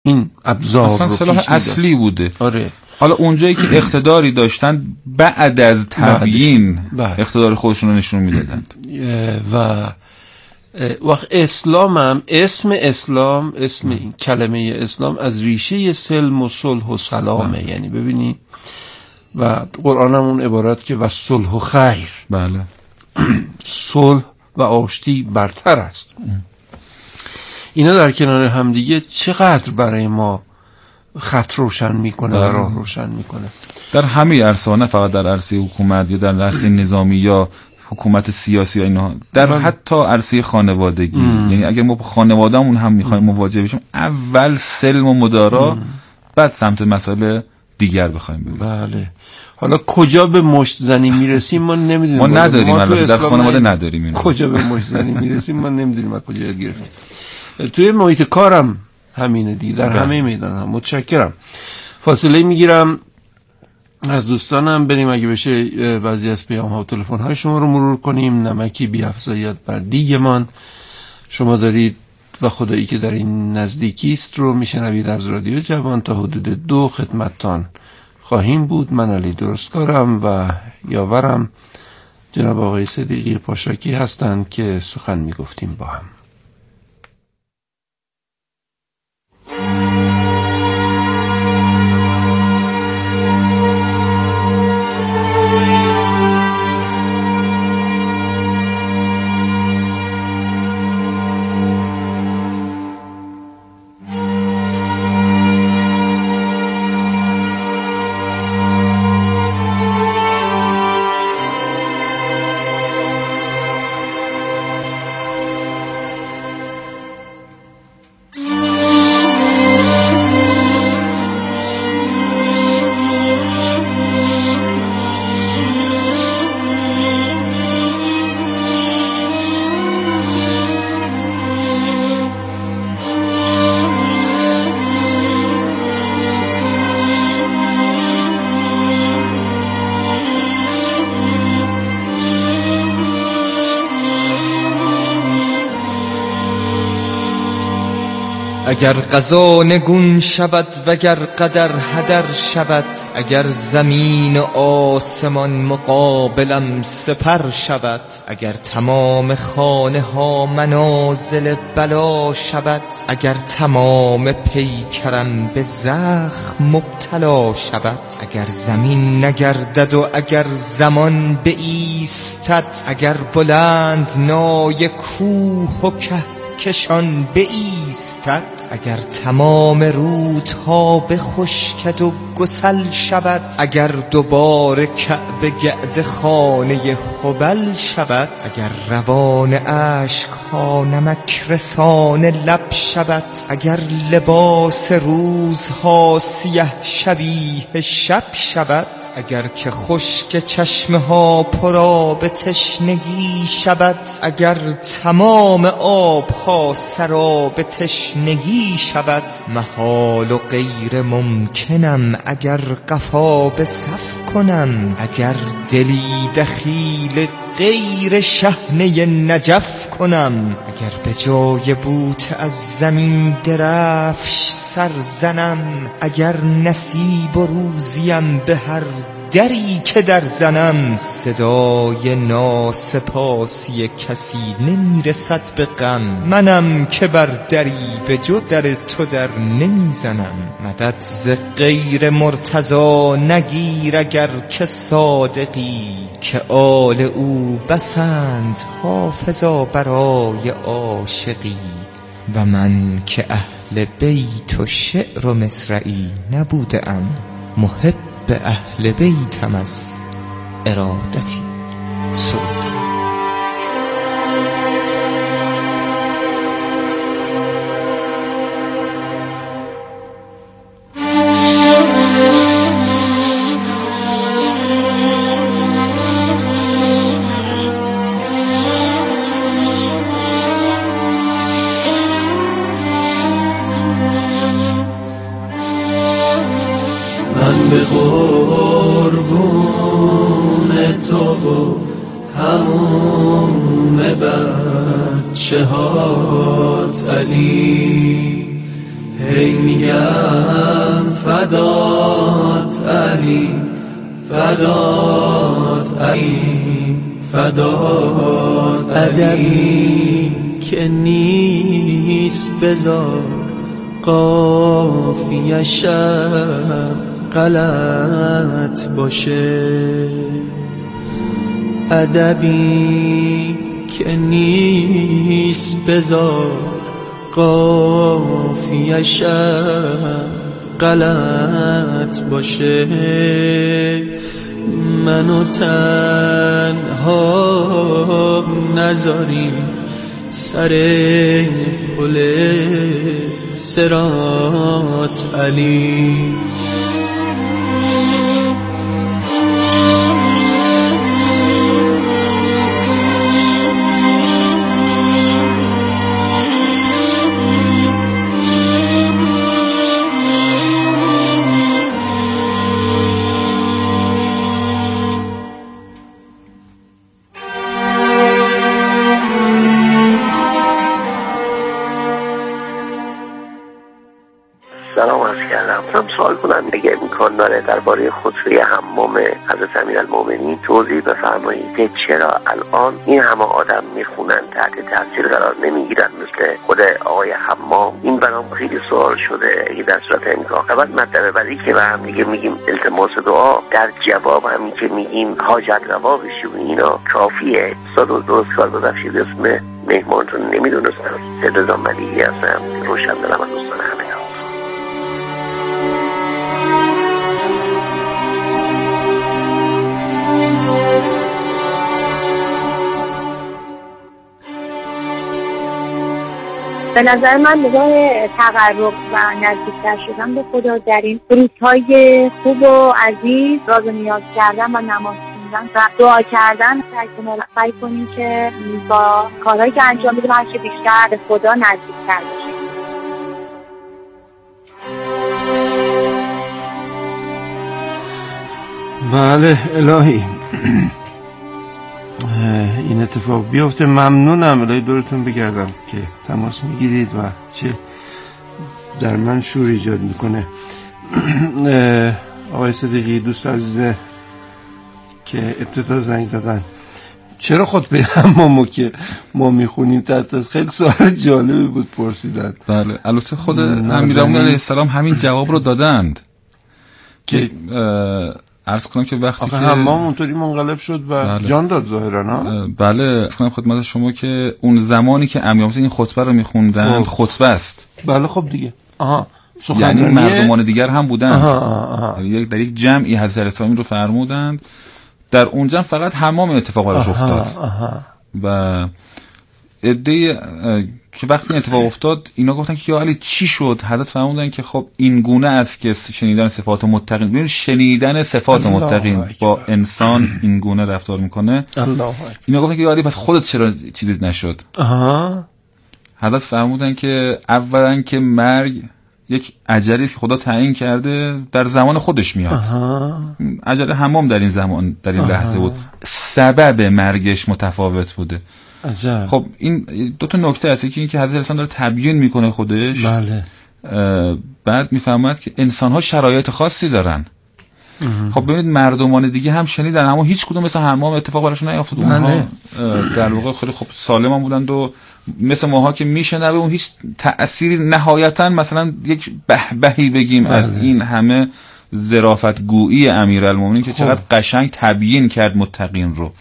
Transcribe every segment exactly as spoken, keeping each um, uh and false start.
این ابزار اصلا سلاح اصلی بوده. آره. حالا اونجایی که اقتداری داشتن بعد از تبیین اقتدار خودشون رو نشون میدادند. و وقت اسلام هم اسم اسلام اسم این کلمه اسلام از ریشه سلم و صلح و سلامه. یعنی ببینی و قرآن هم اون عبارت که و صلح و خیر، بله صلح و آشتی برتر است. اینا در کنار هم دیگه چقدر برای ما خط روشن میکنه و راه روشن میکنه در همه عرصه، نه فقط در عرصه حکومت یا در عرصه نظامی یا حکومت سیاسی یا اینا، در بله. حتی عرصه خانوادگی. ام. یعنی اگر ما با خانوادهمون هم میخوایم مواجه بشیم، اول سلم و مدارا، بعد سمت مسائل دیگر بخوایم بریم. بله. حالا کجا به مشت زنی میرسیم ما نمیدونیم. ما نداریم، البته در خانواده نداریم اینو. کجا به مشت زنی میرسیم ما نمیدونیم، از کجا گرفتیم. توی محیط کارم همینه دیگه، در بله. همه میدان هم. متشکرم. فاصله میگیرم از دوستانم، بریم اگه بشه بعضی از پیام ها و تلفن های شما رو مرور کنیم. نمکی بی افزایت بر دیگمان شما دارید و خدایی که در این نزدیکی است رو میشنوید از رادیو جوان. تا حدود دو خدمتتان خواهیم بود. من علی درستکارم و یاورم جناب آقای صدیقی پاشاکی هستند که سخن میگفتیم با هم. اگر قضا نگون شود وگر قدر هدر شود، اگر زمین و آسمان مقابلم سپر شود، اگر تمام خانه ها منازل بلا شود، اگر تمام پیکرم به زخم مبتلا شود، اگر زمین نگردد و اگر زمان بایستد، اگر بلند نای کوه و که کشان بایستد، اگر تمام رودها بخشکد و گسل شود، اگر دوباره کعبه گرد خانه هبل شود، اگر روان اشکها نمک رسان لب شود، اگر لباس روزها سیه شبیه شب شود، اگر که خشک چشمه ها پرآب تشنگی شود، اگر تمام آبها سراب تشنگی شود، محال و غیر ممکنم اگر قفا به صف کنم، اگر دلی دخیل غیر شحنه نجف کنم، اگر به جای بوت از زمین درفش سر زنم، اگر نصیب و روزیم به هر دری که در زنم، صدای ناسپاسی کسی نمیرسد به غم، منم که بر دری به جو در تو در نمیزنم، مدد ز غیر مرتضی نگیر اگر که صادقی، که آل او بسند حافظا برای عاشقی، و من که اهل بیت و شعر و مصرعی نبودم، محب به اهل بیتم از ارادتی سود. من به قربون تو و هموم بچه هات علی، هی میگم فدات علی، فدات علی، فدات ادبی که نیست بذار قافیه‌شم غلط باشه، ادبی که نیست بذار قافیه‌شم غلط باشه، منو تنها نذاری سر پل صراط علی. سلام عرض کردم. من سوال کنم اگه امکان داره درباره خطبه حمام حضرت امیرالمومنین توضیح بفرمایید که چرا الان این همه آدم میخونن تحت تاثیر قرار نمیگیرن مثل خود آقای حمام؟ این برام خیلی سوال شده. اگه در صورت امکان بعد مطلب بعدی که به هم دیگه میگیم التماس دعا، در جواب همین که میگیم حاجت روا بشی و اینا کافیه؟ صد و درست کار ببخشید اسم مهمانتون نمیدونستم. سید ملیحی هستم، روشن دلم از دوستان همه. به نظر من نگاه تقرب و نزدیکتر شدن به خدا در این روزهای خوب و عزیز راز و نیاز کردن و نماز خوندن و دعا کردن سعی کنیم که با کارهایی که انجام میدیم هرچه بیشتر به خدا نزدیکتر بشیم. بله الهی این اتفاق بیفته. ممنونم. الهی دورتون بگردم که تماس میگیرید و چه در من شور ایجاد میکنه. آقای صدیقی دوست عزیزه که ابتدا زنگ زدن، چرا خطبه حمامو که ما میخونیم تحت خیلی سوال جالبی بود پرسیدن. بله البته خود امیرالمومنین علیه السلام همین جواب رو دادند که عرض کنم که وقتی که حمام اونطوری منقلب شد و بله. جان داد ظاهرا. بله عرض کنم خدمت شما که اون زمانی که امیرالمومنین این خطبه رو میخوندن خطبه است. بله خب دیگه آها یعنی مردمان دیگر هم بودند. یک در یک جمعی حضرت الاسلامی رو فرمودند، در اونجا فقط حمام این اتفاق براش افتاد و عده که وقتی این اتفاق افتاد اینا گفتن که یا علی چی شد؟ حضرت فرمودن که خب این گونه است که شنیدن صفات متقین، ببین شنیدن صفات متقین با انسان این گونه رفتار میکنه. اینا گفتن که یا علی پس خودت چرا چیزی نشد؟ آها. حضرت فرمودن که اولا که مرگ یک اجلی است که خدا تعیین کرده در زمان خودش میاد. اجل حمام در این زمان در این لحظه بود، سبب مرگش متفاوت بوده. عجب. خب این دو تا نکته است که اینکه حضرت انسان داره تبیین میکنه خودش. بله. بعد میفهمد که انسان ها شرایط خاصی دارن. خب ببینید مردمان دیگه هم شنیدن اما هیچ کدوم مثل حمام اتفاق براشون نیفتاد. اونها در واقع خیلی خب سالم هم بودند و مثل ماها که میشنوه اون هیچ تأثیری نهایتا مثلا یک بهبهی بگیم بله. از این همه ظرافت گویی امیرالمومنین که چقدر قشنگ تبیین کرد متقین رو.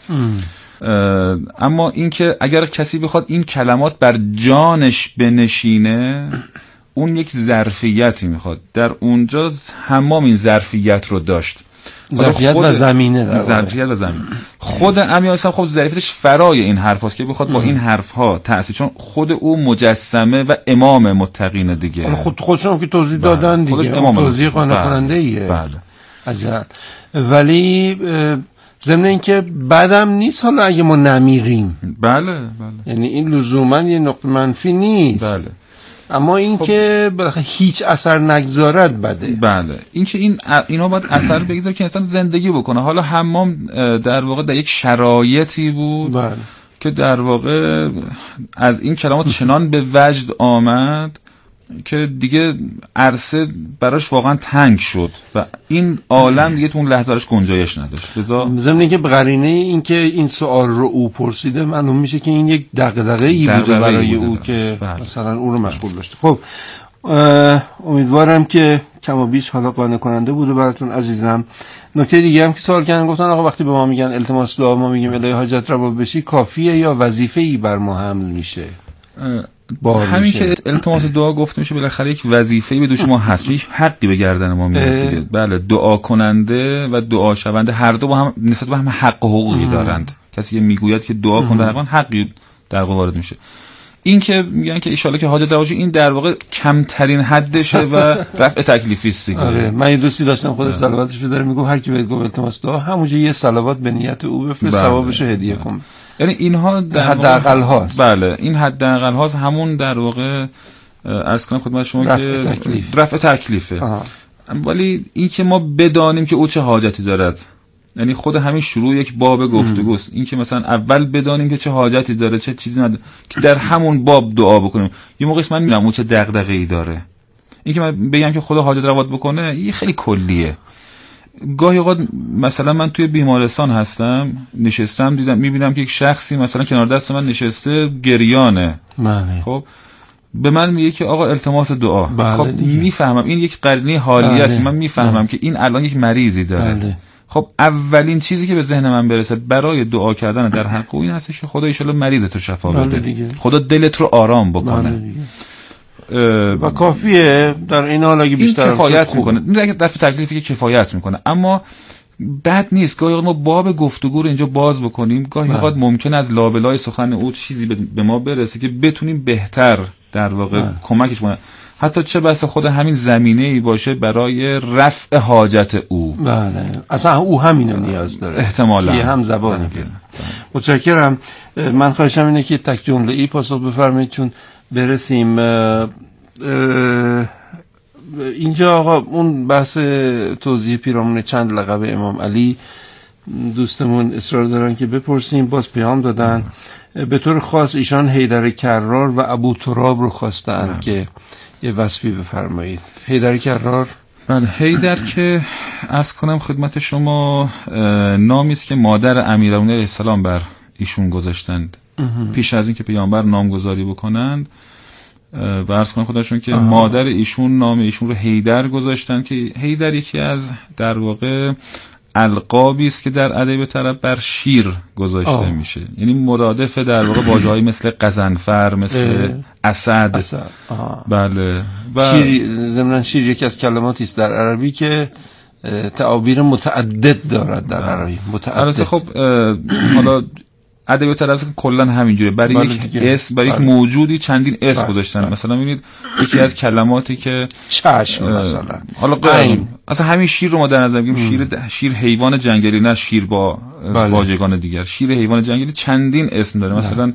اما اینکه اگر کسی بخواد این کلمات بر جانش بنشینه اون یک ظرفیتی میخواد. در اونجا حمام این ظرفیت رو داشت، ظرفیت و زمینه. ظرفیت و زمینه. خود امیرالمومنین خب ظرفیتش فرای این حرف هاست که بخواد با این حرف ها تأثیر، چون خود او مجسمه و امام متقین دیگه. خود خودشون که توضیح دادن دیگه، توضیح قانع کننده ایه. بله. عجب. ولی ضمن اینکه بعدم نیست حالا اگه ما نمیریم. بله بله. یعنی این لزوما یه نقطه منفی نیست. بله. اما این خب که بالاخره هیچ اثر نگذارد بده. بله. این که این اینا باید اثر بگذاره که انسان زندگی بکنه. حالا حمام در واقع در یک شرایطی بود بله. که در واقع از این کلمات چنان به وجد آمد که دیگه عرصه براش واقعا تنگ شد و این عالم دیگه تو اون لحظه براش گنجایش نداشت. لذا ضمن اینکه به قرینه این که این سوال رو او پرسیده معلوم میشه که این یک دغدغه‌ای بوده برای او که بله. مثلا او رو مشغول داشته. خب امیدوارم که کم و بیش حالا قانع کننده بوده براتون عزیزم. نکته دیگه هم که سوال کردن گفتن آقا وقتی به ما میگن التماس دعا ما میگیم الهی حاجت روا بشی، کافیه یا وظیفه‌ای بر ما حمل میشه؟ همین میشه. که التماس دعا گفته میشه بالاخره یک وظیفه‌ای به دوش ما هست، یک حقی به گردن ما میاد دیگه. بله، دعا کننده و دعا شونده هر دو با هم نسبت به هم حق و حقوقی اه. دارند. کسی که میگوید که دعا کن در واقع حقی در واقع وارد میشه. این که میگن که ان شاءالله که حاجت روا شه، این در واقع کمترین حدشه و رفع تکلیفی است دیگه. آره، من یه دوستی داشتم خودش صلواتش بذاره میگم هر کی بهت گفت التماس دعا همونجا یه صلوات به نیت او بفرست، ثوابش هدیه کن. یعنی اینها در حداقل هاست. بله، این حداقل هاست، همون در واقع عرض کنم خدمت شما رفع که تکلیف. رفع تکلیفه. ولی این که ما بدانیم که او چه حاجتی دارد، یعنی خود همین شروع یک باب گفتگوست. این که مثلا اول بدانیم که چه حاجتی داره، چه چیزی نداره، که در همون باب دعا بکنیم. یه موقعی من میبینم او چه دغدغه‌ای داره. این که من بگم که خدا حاجت روا بکنه، این خیلی کلیه. گاهی اوقات مثلا من توی بیمارستان هستم، نشستم، دیدم میبینم که یک شخصی مثلا کنار دست من نشسته گریانه. بله. خب به من میگه که آقا التماس دعا. بله خب میفهمم این یک قرینه حالی است. من میفهمم بله. که این الان یک مریضی داره. بله. خب اولین چیزی که به ذهن من برسه برای دعا کردن در حق او این هستش که خدا ان شاءالله مریضت رو شفا بده. خدا دلت رو آرام بکنه. و کافیه در این حال اگه بیشتر این کفایت میکنه. این اگه دفع تکلیفی که کفایت میکنه، اما بد نیست گاهی ما باب گفتگو رو اینجا باز بکنیم. گاهی اوقات ممکن از لابلای سخن او چیزی به ما برسه که بتونیم بهتر در واقع بله. کمکش کنیم، حتی چه بسا خود همین زمینه‌ای باشه برای رفع حاجت او. بله، اصلا او همینو نیاز داره احتمالاً، که هم زبانه. بله. متشکرم. من خواهشم اینه که تک جمله ای پاسخ بفرمایید چون برسیم اه اه اینجا. آقا اون بحث توضیح پیرامون چند لقب امام علی دوستمون اصرار دارن که بپرسیم، باز پیام دادن. به طور خاص ایشان حیدر کرار و ابو تراب رو خواستن که یه وصفی بفرمایید. حیدر کرار. بله، حیدر که عرض کنم خدمت شما نامی است که مادر امیرالمومنین علیه السلام بر ایشون گذاشتند پیش از این که پیامبر نامگذاری بکنند. و عرض کنم خداشون که آه. مادر ایشون نام ایشون رو حیدر گذاشتن که حیدر یکی از در واقع القابی است که در ادب طرب بر شیر گذاشته آه. میشه، یعنی مرادف در واقع واژه‌های مثل قزنفر، مثل اسد, اسد. بله. و شیر ضمن شیر یکی از کلماتی است در عربی که تعابیر متعدد دارد در عربی. متعدد. البته خب حالا ادبیات طرب کلا همینجوره، برای بله یک دیگه. اسم برای بله. یک موجودی چندین اسم بله. گذاشتن. بله. مثلا میبینید یکی از کلماتی که چشم مثلا حالا قایم اصلا همین شیر رو ما در نظر بگیریم، شیر د... شیر حیوان جنگلی، نه شیر با بله. واژگان دیگر. شیر حیوان جنگلی چندین اسم داره. مثلا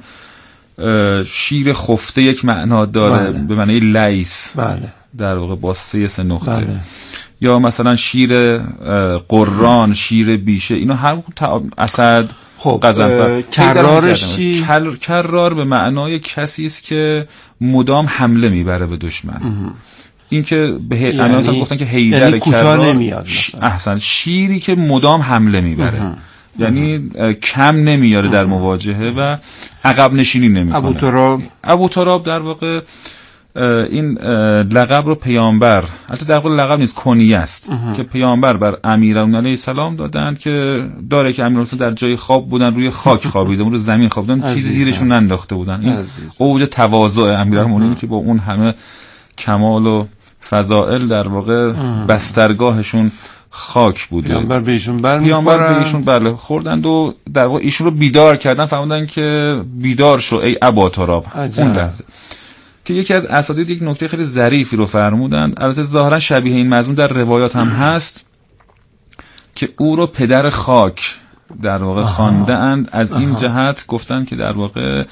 شیر خفته یک معنا داره بله. به معنی لیس بله. در واقع با سه سه نقطه بله. یا مثلا شیر قران، شیر بیشه، اینا هر اسد. خب کرارش چی؟ کر... کرار به معنای کسی است که مدام حمله میبره به دشمن. این که به یعنی اناسا گفتن که حیدر یعنی کرار نمیاد ش... احسن شیری که مدام حمله میبره، یعنی کم نمیاره در مواجهه و عقب نشینی نمیکنه. ابو تراب ابو تراب در واقع این لقب رو پیامبر، البته در واقع لقب نیست، کنیه است که پیامبر بر امیرالمومنین علیه السلام دادند که داره که امیرالمومنین در جای خواب بودن، روی خاک خوابیده بودن، روی زمین خوابیدن، چیزی زیرشون ننداخته بودن. این اوج تواضع امیرالمومنین که با اون همه کمال و فضائل در واقع بسترگاهشون خاک بوده. پیامبر به ایشون بر پیامبر به ایشون بله خوردند و در واقع ایشون رو بیدار کردن، فهمیدن که بیدار شو ای ابا تراب. اون لحظه که یکی از اساتید یک نکته خیلی ظریفی رو فرمودند، البته ظاهرا شبیه این مضمون در روایات هم هست، که او رو پدر خاک در واقع خواندند. از این جهت گفتن که در واقع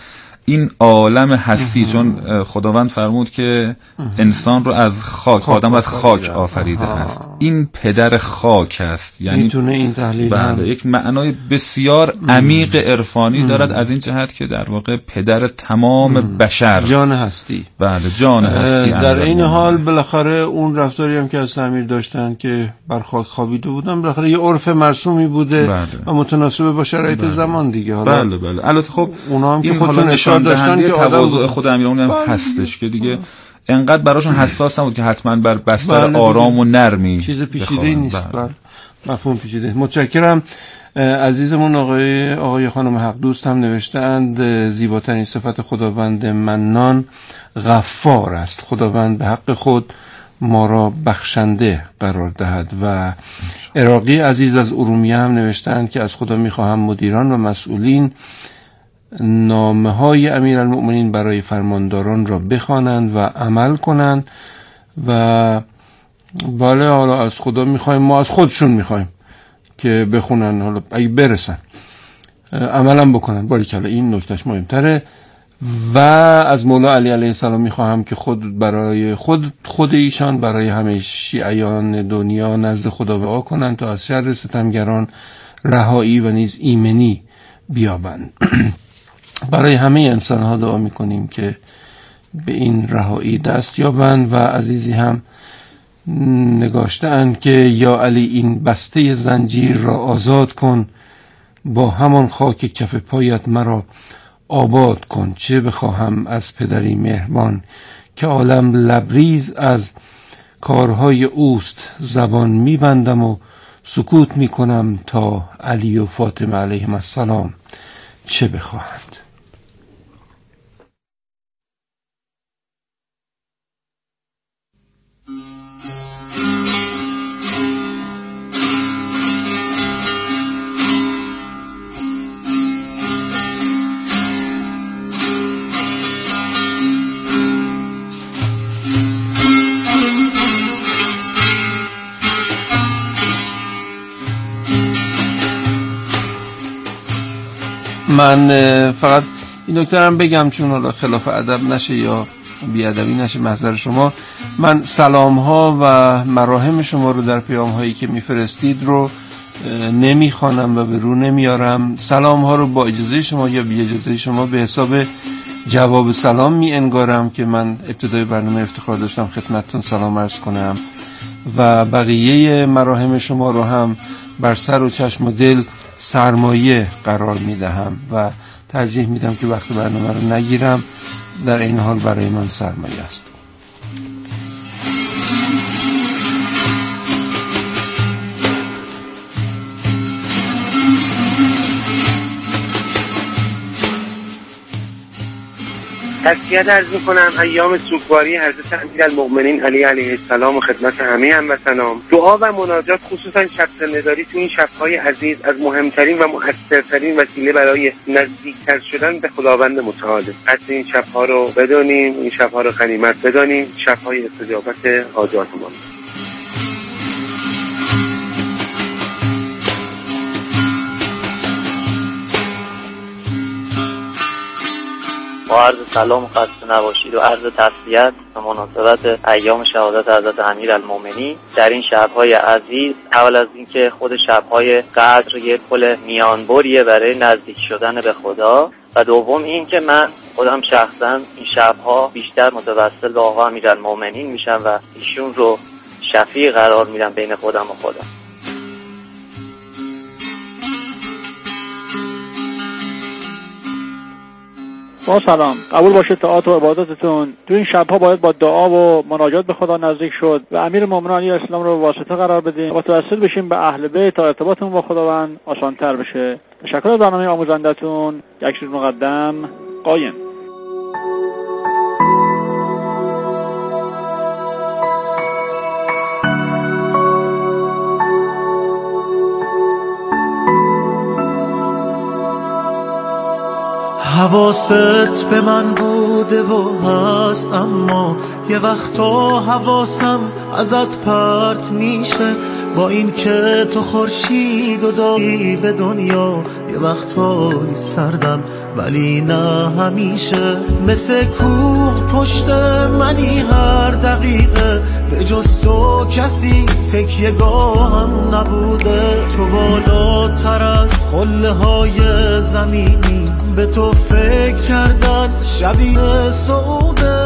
این عالم هستی، چون خداوند فرمود که انسان رو از خاک، آدم از خاک آفریده است. این پدر خاک است، یعنی میتونه این تحلیل بله یک معنای بسیار عمیق عرفانی دارد از این جهت که در واقع پدر تمام بشر، جان هستی. بله جان هستی. در این حال بالاخره اون رفتاری هم که از تعمیر داشتن که بر خاک خوابیده بودن بالاخره یه عرف مرسومی بوده بله. و متناسب با شرایط بله. زمان دیگه. حالا بله بله البته خب اونا هم که خودشون نشان داشتن که تواضع خود امیرالمومنین هم بله. هستش که دیگه انقدر براشون حساس نبود که حتما بر بستر بله. آرام و نرمی چیز پیچیده نیست. بله. مفهوم پیچیده. متشکرم. عزیزمون آقای آقای خانم حق دوست هم نوشتند زیباترین صفت خداوند منان غفار است. خداوند به حق خود ما را بخشنده قرار دهد. و عراقی عزیز از ارومیه هم نوشتند که از خدا میخواهم مدیران و مسئولین نامه های امیرالمؤمنین برای فرمانداران را بخوانند و عمل کنند. و بله حالا از خدا میخوایم، ما از خودشون میخوایم که بخونن، حالا اگه برسن عملا بکنن. باریکلا این نکتهش مهمتره. و از مولا علی علیه السلام میخواهم که خود برای خود خود ایشان برای همه شیعیان دنیا نزد خدا دعا کنند تا از شر ستمگران رهایی و نیز ایمنی بیابند. برای همه انسان ها دعا میکنیم که به این رهایی دست یابند. و عزیزی هم نگاشتند که یا علی این بسته زنجیر را آزاد کن، با همان خاک کف پایت مرا آباد کن. چه بخواهم از پدری مهربان که عالم لبریز از کارهای اوست، زبان میبندم و سکوت میکنم تا علی و فاطمه علیهم السلام چه بخواهند. من فقط این نکته‌ام بگم چون حالا خلاف ادب نشه یا بی‌ادبی نشه محضر شما، من سلام ها و مراهم شما رو در پیام هایی که میفرستید رو نمیخوانم و به رو نمیارم. سلام ها رو با اجازه شما یا بی اجازه شما به حساب جواب سلام می انگارم که من ابتدای برنامه افتخار داشتم خدمتتون سلام عرض کنم و بقیه مراهم شما رو هم بر سر و چشم و دل سرمایه قرار میدهم و ترجیح میدم که وقت برنامه رو نگیرم. در این حال برای من سرمایه است. تسلیت عرض میکنم ایام سوگواری حضرت امیرالمؤمنین علی علیه السلام و خدمت همه هموطنان. دعا و مناجات خصوصا شب نداری تو این شب‌های عزیز از مهمترین و مؤثرترین وسیله برای نزدیکتر شدن به خداوند متعال. قدر این شب‌ها رو بدانیم، این شب‌ها رو غنیمت بدانیم، شب‌های استجابت حاجاتمان. با عرض سلام و خسته نباشید و عرض تسلیت به مناسبت ایام شهادت حضرت امیرالمؤمنین در این شب‌های عزیز. اول از اینکه خود شب‌های قدر یک پل میانبریه برای نزدیک شدن به خدا و دوم این که من خودم شخصا این شب‌ها بیشتر متوسل به آقا امیرالمؤمنین میشم و ایشون رو شفیع قرار میدم بین خودم و خودم. با سلام، قبول باشه طاعت و عبادتتون. تو این شب‌ها باید با دعا و مناجات به خدا نزدیک شد و امیرالمؤمنین علیه السلام رو واسطه قرار بدیم و متوسل بشیم به اهل بیت تا ارتباطمون با خداوند آسان‌تر بشه. تشکر از برنامه آموزنده‌تون. یک روز مقدم قایم. حواست به من بوده و هست اما یه وقتا حواسم ازت پرت میشه، با این که تو خورشید و داری به دنیا. یه وقتا سردم ولی نه همیشه، مثل کوه پشت منی هر دقیقه، به جز تو کسی تکیه گاهم نبوده. تو بالاتر از قله های زمینی، به تو فکر کردن شبیه سعوده.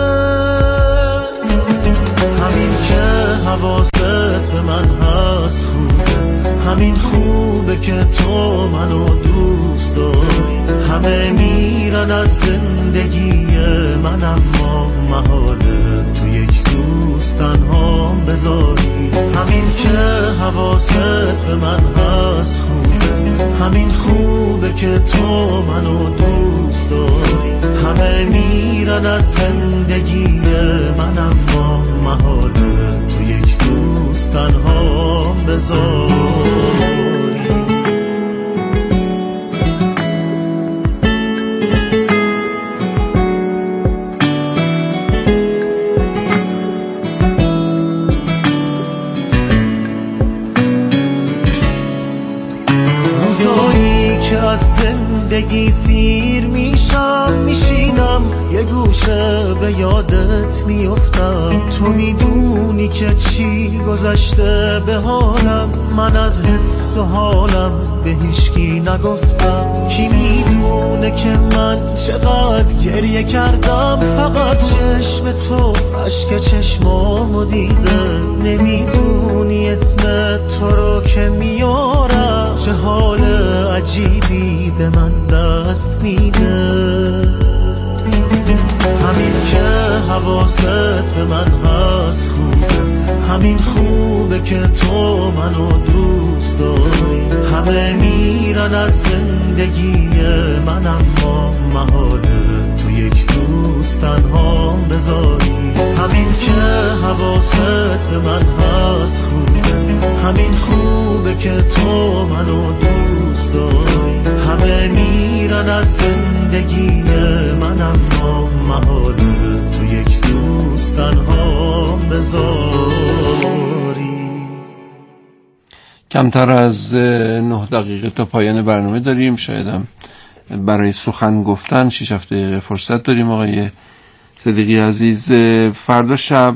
همین که حواست به من هست خوبه، همین خوبه که تو منو دوست داری. همه میرن از زندگی من، اما محاله تو یک روز تنها بذاری. همین که حواست به من هست خوبه، همین خوبه که تو منو دوست داری. همه میرن از زندگی من، اما محاله تو یک روز تنها بذاری. زندگی سیر میشم، میشینم یه گوشه به یادت میافتم. تو میدونی که چی گذشته به حالم، من از حس و حالم به هیچکی نگفتم. کی میدونه که من چقدر گریه کردم، فقط چشم تو اشک چشمامو دیده. نمیدونی اسم تو رو که میارم، چه حال عجیبی به من دست میده. همین که حواست به من هست خوبه، همین خوبه که تو منو دوست داری. همه میرن از زندگی من، اما محاله تو یک روز تنها بذاری. همین که حواست به من هست خوبه، همین خوبه که تو منو دوست داری. همه میرن از زندگی من، اما محاله تو یک روز تنها بذاری. کمتر از نه دقیقه تا پایان برنامه داریم. شایدم برای سخن گفتن شش هفت دقیقه فرصت داریم. آقای صدیقی عزیز، فردا شب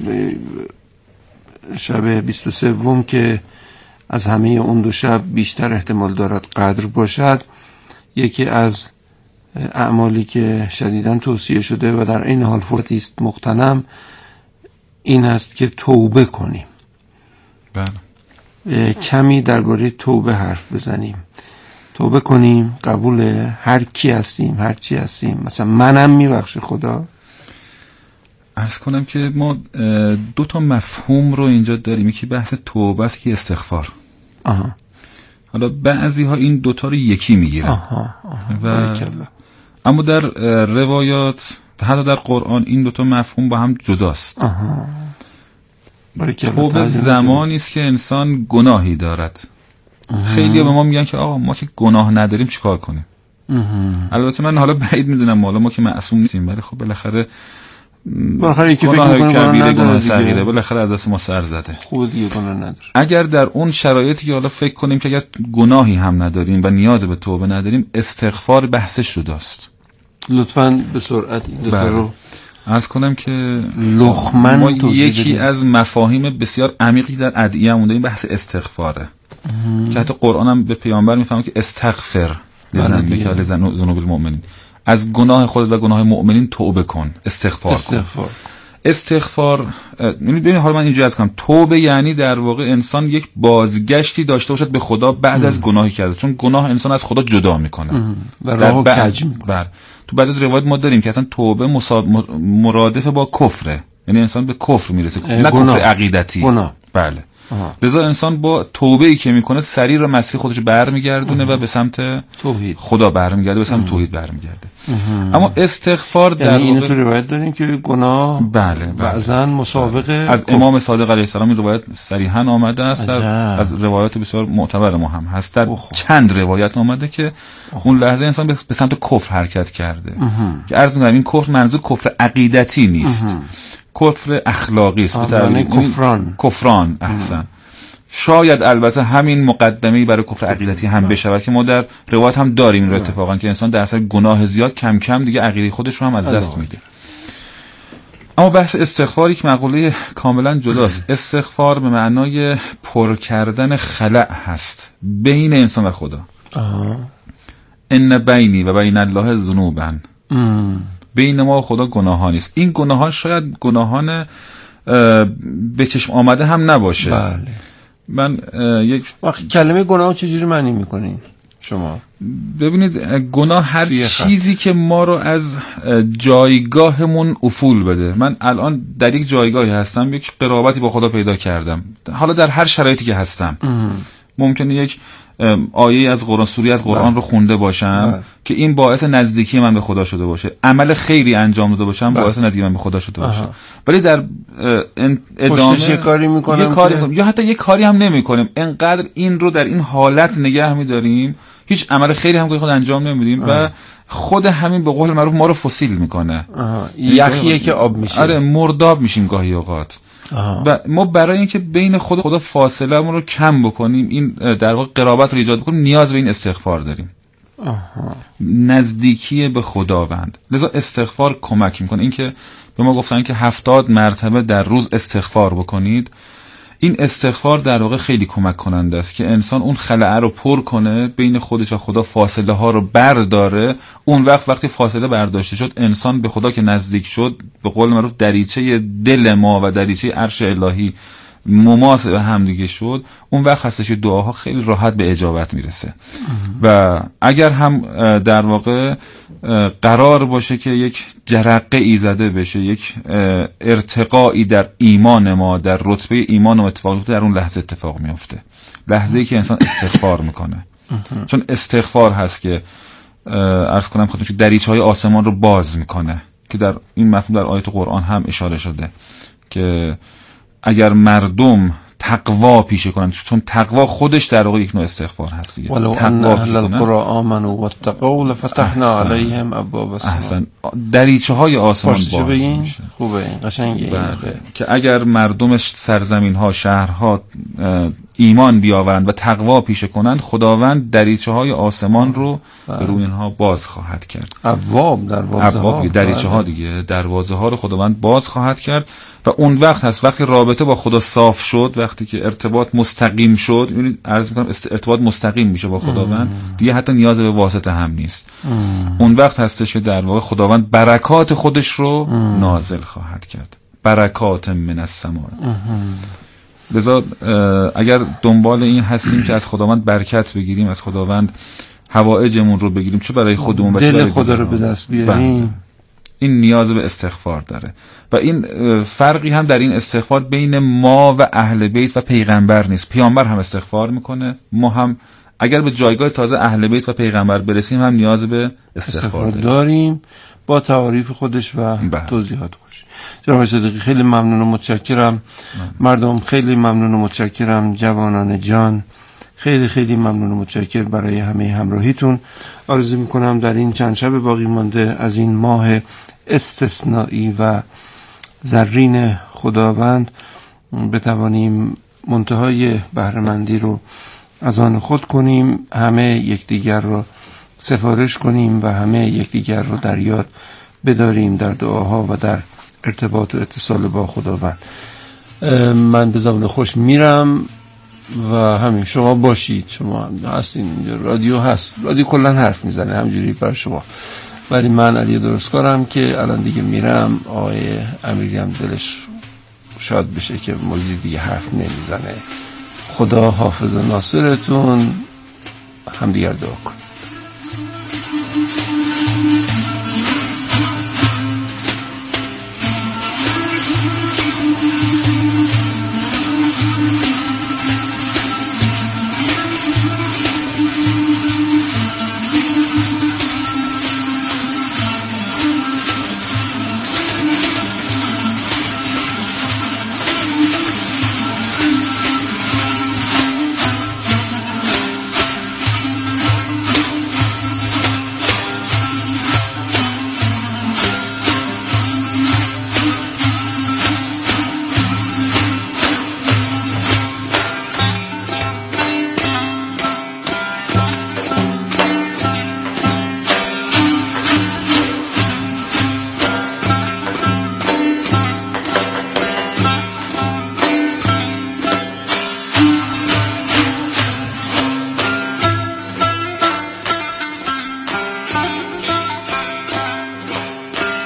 شب بیست و سوم که از همه اون دو شب بیشتر احتمال دارد قدر باشد، یکی از اعمالی که شدیداً توصیه شده و در این حال فرصتی است مغتنم این است که توبه کنیم. بله. کمی درباره توبه حرف بزنیم. توبه کنیم، قبول هر کی هستیم، هر چی هستیم. مثلا منم میبخشه خدا. عرض کنم که ما دو تا مفهوم رو اینجا داریم، یکی بحث توبه است که استغفار. آها. حالا بعضی ها این دوتا رو یکی میگیرن. آها. آها. و اما در روایات حتی در قرآن این دوتا مفهوم با هم جداست. آها. توبه زمانی است که انسان گناهی دارد. خیلی به ما میگن که آقا ما که گناه نداریم چیکار کنیم؟ البته من حالا بعید میدونم، حالا ما که معصوم نیستیم، ولی خب بالاخره بالاخره یکی فکر میکنه کبیره گناه صغیره، بالاخره از دست ما سر زده، خود دیگه گناه نداره. اگر در اون شرایطی که حالا فکر کنیم که اگر گناهی هم نداریم و نیاز به توبه نداریم، استغفار بحثش جداست. لطفاً به سرعت این دو تا رو عرض کنم که لخمن ما یکی از مفاهیم بسیار عمیقی در ادعیه مونده این بحث استغفاره ام. که حتی قرآن هم به پیامبر میفهمه که استغفر لذنبک و لذنوب المؤمنین، از گناه خودت و گناه مؤمنین توبه کن، استغفار, استغفار. کن استغفار. ببین حالا من اینجوری از کنم، توبه یعنی در واقع انسان یک بازگشتی داشته باشد به خدا بعد ام. از گناهی کرده، چون گناه انسان از خدا جدا میکنه و راهو کج میکنه. تو بعضی از روایات ما داریم که اصلا توبه مرادف با کفره، یعنی انسان به کفر میرسه، نه کفر عقیدتی. گناه. بله. لذا انسان با توبه ای که میکنه سریع رو مسیح خودش برمیگردونه و به سمت توحید خدا برمیگرده، به سمت توحید برمیگرده. اما استغفار در یعنی اینو تو روایت داریم که گناه بله بعضا مسابقه از کف. امام صادق علیه السلام این روایت صریحا آمده است، در از روایات بسیار معتبر ما هم هست، در اوه. چند روایت آمده که اوه. اون لحظه انسان به سمت کفر حرکت کرده، که عرض می‌کنم این کفر منظور کفر عقیدتی نیست. اوه. کفر اخلاقی است. یعنی کفران کفران احسن. شاید البته همین مقدمه‌ای برای کفر عقیدتی هم بشود که ما در روایت هم داریم این رو اتفاقا که انسان در اثر گناه زیاد کم کم دیگه عقیده خودش رو هم از دست میده. اما بحث استغفاری که مقوله کاملا جداست. استغفار به معنای پر کردن خلأ هست بین انسان و خدا. آه. ان بینی و بین الله ذنوبا، بین ما و خدا گناهان است. این گناهان شاید گناهان به چشم آمده هم نباشه. بله. من یک کلمه گناه چجوری معنی میکنین شما؟ ببینید گناه هر چیزی که ما رو از جایگاهمون افول بده. من الان در یک جایگاهی هستم، یک قرابتی با خدا پیدا کردم، حالا در هر شرایطی که هستم ام. ممکنه یک آیه از قرآن، سوره از قرآن رو خونده باشم بله. که این باعث نزدیکی من به خدا شده باشه، عمل خیری انجام داده باشم بله. باعث نزدیکی من به خدا شده باشه، ولی در ادامه یه کاری میکنم یه کاری که... یا حتی یه کاری هم نمیکنیم، انقدر این رو در این حالت نگه میداریم، هیچ عمل خیری هم که خود انجام نمیدیم و خود همین به قول معروف ما رو فسیل میکنه. یخیه که آب میشه. آره مرداب میشیم گاهی اوقات. آه. و ما برای اینکه بین خود خدا فاصله مون رو کم بکنیم، این در واقع قرابت رو ایجاد بکنیم، نیاز به این استغفار داریم. آها. نزدیکی به خداوند. لذا استغفار کمک میکنه. این که به ما گفتن که هفتاد مرتبه در روز استغفار بکنید، این استغفار در واقع خیلی کمک کننده است که انسان اون خلأ رو پر کنه، بین خودش و خدا فاصله ها رو برداره. اون وقت وقتی فاصله برداشته شد، انسان به خدا که نزدیک شد، به قول معروف دریچه دل ما و دریچه عرش الهی مماس به هم دیگه شد، اون وقت هستش دعاها خیلی راحت به اجابت میرسه. و اگر هم در واقع قرار باشه که یک جرقه ای زده بشه، یک ارتقایی در ایمان ما، در رتبه ایمان و اتفاق در اون لحظه اتفاق میفته، لحظه‌ای که انسان استغفار میکنه. چون استغفار هست که عرض کنم خودم که دریچه‌های آسمان رو باز میکنه، که در این مفهوم در آیات قرآن هم اشاره شده که اگر مردم تقوا پیشه کنن، چون تقوا خودش در واقع یک نوع استغفار هست دیگه. ولو ان اهل القرى آمنوا واتقوا لفتحنا علیهم ابواب السماء. احسن. دریچه‌های آسمان باز میشه. خوبه این قشنگه. که اگر مردم سرزمین‌ها، شهرها ایمان بیاورند و تقوا پیشه کنند، خداوند دریچه‌های آسمان رو به روی اینها باز خواهد کرد. ابواب، دروازه ها، دریچه ها دیگه، دروازه ها رو خداوند باز خواهد کرد. و اون وقت هست وقتی رابطه با خدا صاف شد، وقتی که ارتباط مستقیم شد، یعنی عرض می‌کنم ارتباط مستقیم میشه با خداوند، دیگه حتی نیاز به واسطه هم نیست. ام. اون وقت هستش که در واقع خداوند برکات خودش رو ام. نازل خواهد کرد. برکات من السماء. لذا اگر دنبال این هستیم که از خداوند برکت بگیریم، از خداوند حوائجمون رو بگیریم، چه برای خودمون و دل خدا رو به دست بیاریم، این نیاز به استغفار داره. و این فرقی هم در این استغفار بین ما و اهل بیت و پیغمبر نیست. پیامبر هم استغفار میکنه، ما هم اگر به جایگاه تازه اهل بیت و پیغمبر برسیم هم نیاز به استغفار, استغفار داریم، با تعاریف خودش و بله. توضیحات خودش. جناب صدیقی خیلی ممنون و متشکرم. مردم خیلی ممنون و متشکرم. جوانان جان خیلی خیلی ممنون و متشکر برای همه همراهیتون. آرزو میکنم در این چند شب باقی مانده از این ماه استثنایی و زرین خداوند بتوانیم منتهای بهره‌مندی رو از آن خود کنیم، همه یکدیگر رو سفارش کنیم و همه یکدیگر رو در یاد بداریم در دعاها و در ارتباط و اتصال با خداوند. من به زبان خوش میرم و همین شما باشید، شما هستین، رادیو هست، رادیو کلا حرف میزنه همجوری بر شما، ولی من علی درستکارم که الان دیگه میرم. آقای امیری هم دلش شاد بشه که موجود دیگه حرف نمیزنه. خدا حافظ و ناصرتون. همدیگر دعا کن.